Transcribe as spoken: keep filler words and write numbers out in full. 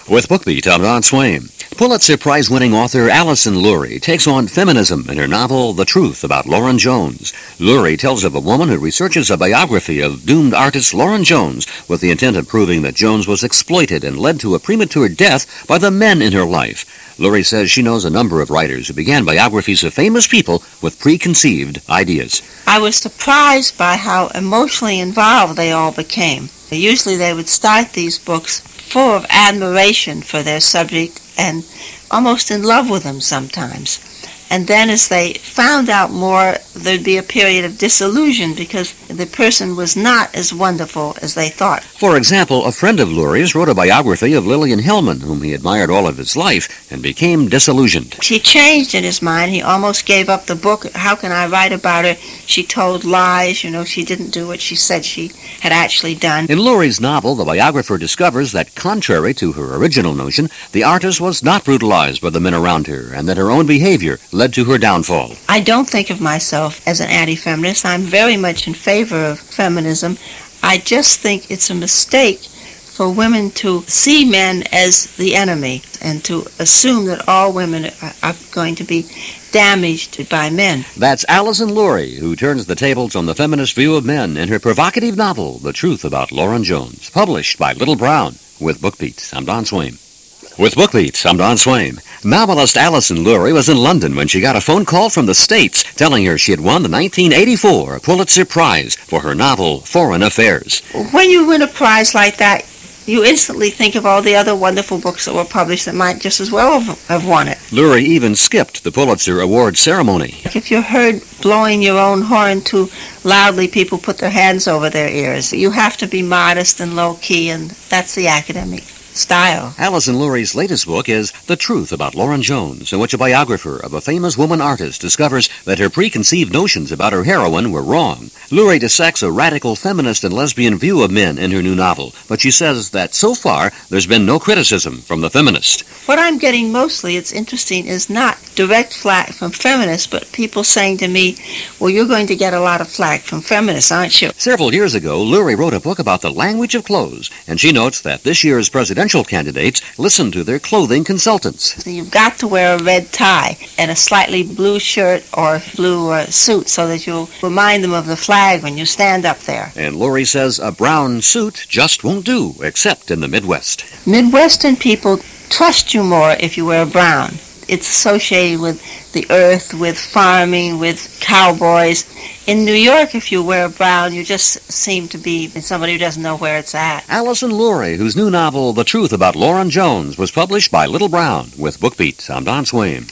With BookBeat, I'm Don Swain. Pulitzer Prize-winning author Alison Lurie takes on feminism in her novel The Truth About Lauren Jones. Lurie tells of a woman who researches a biography of doomed artist Lauren Jones with the intent of proving that Jones was exploited and led to a premature death by the men in her life. Lurie says she knows a number of writers who began biographies of famous people with preconceived ideas. I was surprised by how emotionally involved they all became. Usually they would start these books full of admiration for their subject and almost in love with them sometimes. And then as they found out more, there'd be a period of disillusion because the person was not as wonderful as they thought. For example, a friend of Lurie's wrote a biography of Lillian Hellman, whom he admired all of his life, and became disillusioned. She changed in his mind. He almost gave up the book. How can I write about her? She told lies. You know, she didn't do what she said she had actually done. In Lurie's novel, the biographer discovers that, contrary to her original notion, the artist was not brutalized by the men around her, and that her own behavior led to her downfall. I don't think of myself as an anti-feminist. I'm very much in favor of feminism. I just think it's a mistake for women to see men as the enemy and to assume that all women are going to be damaged by men. That's Alison Lurie, who turns the tables on the feminist view of men in her provocative novel, The Truth About Lauren Jones, published by Little Brown. With BookBeat, I'm Don Swain. With BookBeat, I'm Don Swain. Novelist Alison Lurie was in London when she got a phone call from the States telling her she had won the nineteen eighty-four Pulitzer Prize for her novel Foreign Affairs. When you win a prize like that, you instantly think of all the other wonderful books that were published that might just as well have, have won it. Lurie even skipped the Pulitzer Award ceremony. If you're heard blowing your own horn too loudly, people put their hands over their ears. You have to be modest and low-key, and that's the academic style. Alison Lurie's latest book is The Truth About Lauren Jones, in which a biographer of a famous woman artist discovers that her preconceived notions about her heroine were wrong. Lurie dissects a radical feminist and lesbian view of men in her new novel, but she says that so far there's been no criticism from the feminist. What I'm getting mostly, it's interesting, is not direct flack from feminists, but people saying to me, well, you're going to get a lot of flack from feminists, aren't you? Several years ago, Lurie wrote a book about the language of clothes, and she notes that this year's presidential candidates listen to their clothing consultants. You've got to wear a red tie and a slightly blue shirt or blue uh, suit so that you'll remind them of the flag when you stand up there. And Lurie says a brown suit just won't do, except in the Midwest. Midwestern people trust you more if you wear brown. It's associated with the earth, with farming, with cowboys. In New York, if you wear brown, you just seem to be somebody who doesn't know where it's at. Alison Lurie, whose new novel, The Truth About Lauren Jones, was published by Little Brown. With BookBeat, I'm Don Swain.